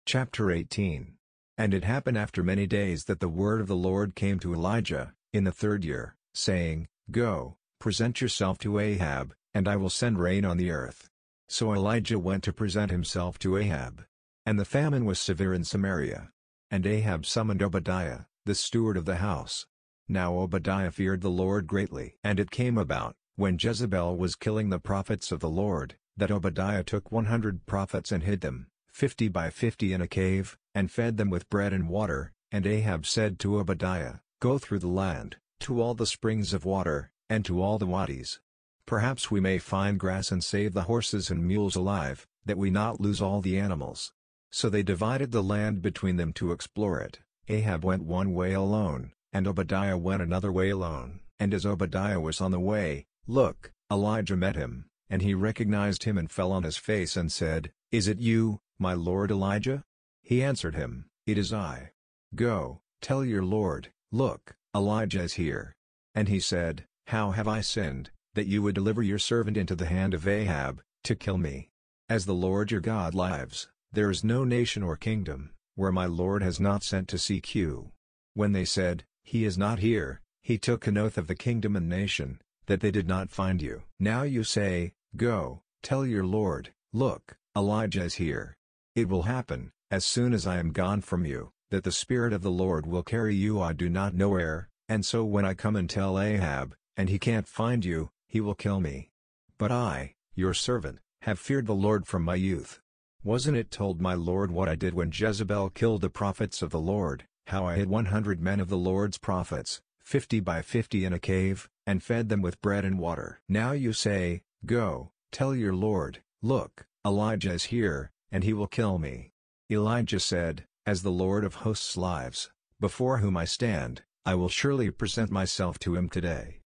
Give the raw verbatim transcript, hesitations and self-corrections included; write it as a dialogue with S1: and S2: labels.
S1: Chapter eighteen. And it happened after many days that the word of the Lord came to Elijah, in the third year, saying, Go, present yourself to Ahab, and I will send rain on the earth. So Elijah went to present himself to Ahab. And the famine was severe in Samaria. And Ahab summoned Obadiah, the steward of the house. Now Obadiah feared the Lord greatly. And it came about, when Jezebel was killing the prophets of the Lord, that Obadiah took one hundred prophets and hid them, fifty by fifty in a cave, and fed them with bread and water. And Ahab said to Obadiah, Go through the land, to all the springs of water, and to all the wadis. Perhaps we may find grass and save the horses and mules alive, that we not lose all the animals. So they divided the land between them to explore it. Ahab went one way alone, and Obadiah went another way alone. And as Obadiah was on the way, look, Elijah met him, and he recognized him and fell on his face and said, Is it you, my lord Elijah? He answered him, It is I. Go, tell your lord, look, Elijah is here. And he said, How have I sinned, that you would deliver your servant into the hand of Ahab, to kill me? As the Lord your God lives, there is no nation or kingdom, where my lord has not sent to seek you. When they said, He is not here, he took an oath of the kingdom and nation, that they did not find you. Now you say, Go, tell your lord, look, Elijah is here. It will happen, as soon as I am gone from you, that the Spirit of the Lord will carry you I do not know where, and so when I come and tell Ahab, and he can't find you, he will kill me. But I, your servant, have feared the Lord from my youth. Wasn't it told my lord what I did when Jezebel killed the prophets of the Lord, how I hid one hundred men of the Lord's prophets, fifty by fifty in a cave, and fed them with bread and water? Now you say, Go, tell your lord, look, Elijah is here, and he will kill me. Elijah said, As the Lord of hosts lives, before whom I stand, I will surely present myself to him today.